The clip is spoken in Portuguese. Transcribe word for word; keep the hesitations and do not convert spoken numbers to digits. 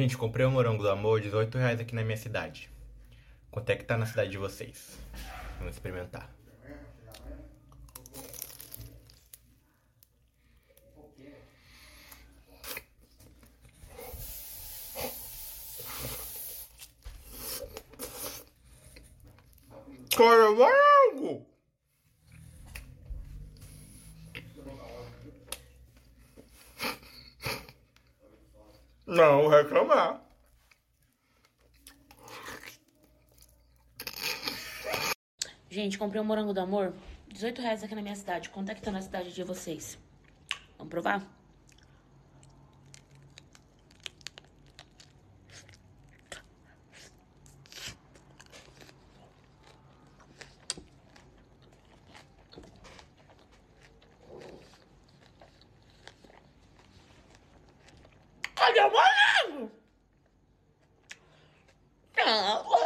Gente, comprei o morango do amor, dezoito reais aqui na minha cidade. Quanto é que tá na cidade de vocês? Vamos experimentar. Cara, morango! Não vou reclamar. Gente, comprei um morango do amor, dezoito reais aqui na minha cidade. Quanto é que tá na cidade de vocês? Vamos provar? Cadê o morango? Não.